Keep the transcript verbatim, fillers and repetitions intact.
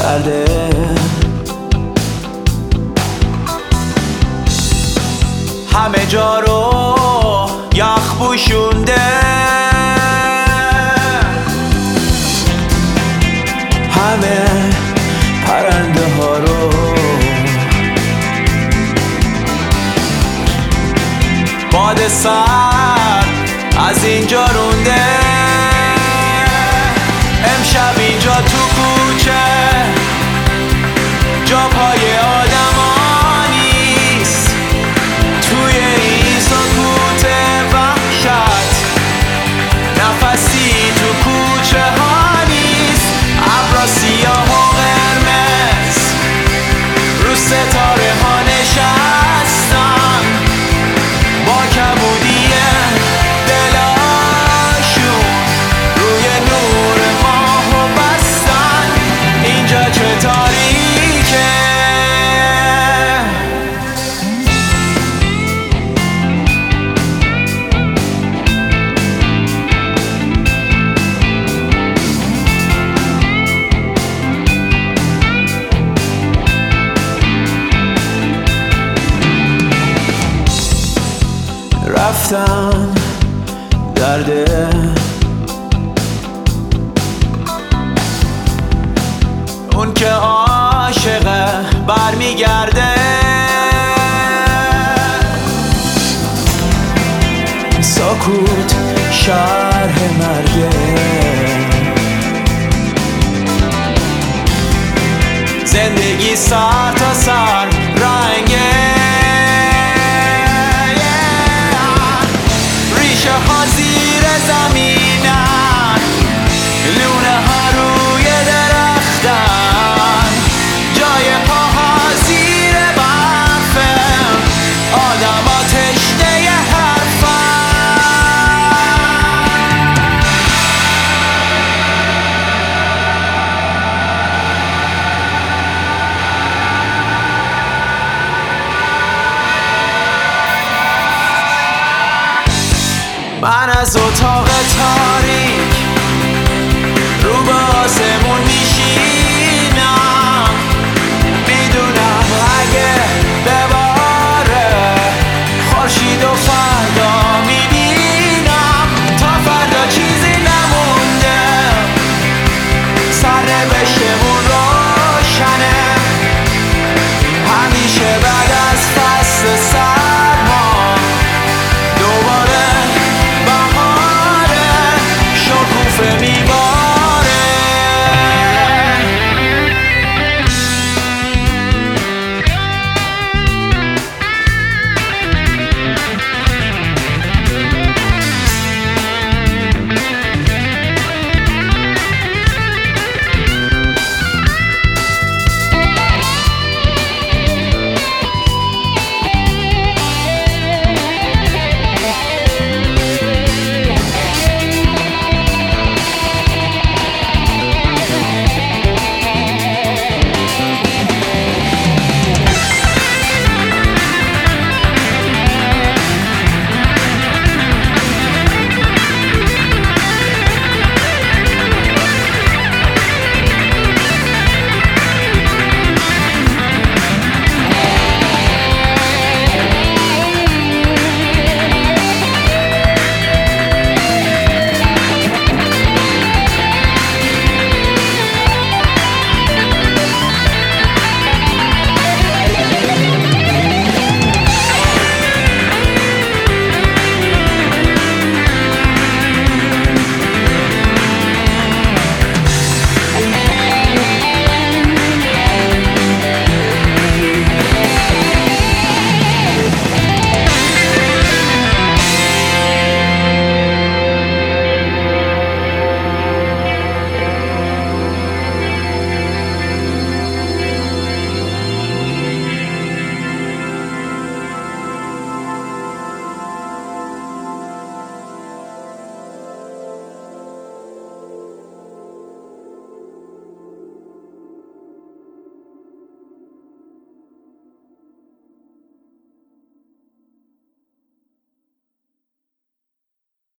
درده همه جا رو یخ پوشونده، همه پرنده ها رو باد سرد از اینجا رونده. امشب اینجا تو کوچه جا پای آدما نیست، توی این سکوت وحشت نفسی تو کوچه ها نیست. ابرا سیاه و قرمز رو ستاره ها نشستن، با کبودی دلاشون روی نور ماهو بستن. اینجا چه تاریکه، رفتن درده اون که عاشقه برمیگرده. سکوت شرح مرده، زندگی سر تا سر رنگه، ریشه ها زیر زمینن، لونه ها روی درختن، جای پاها زیر برفه، آدم ها تشنه حرفن. من از اتاق